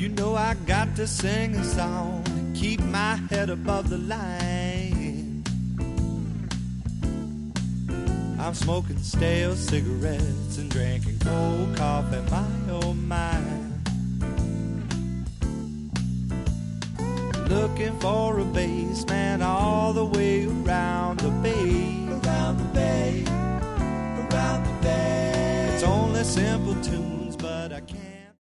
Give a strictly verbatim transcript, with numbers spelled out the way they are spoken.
You know I got to sing a song to keep my head above the line. I'm smoking stale cigarettes and drinking cold coffee, my oh my. Looking for a bass man all the way around.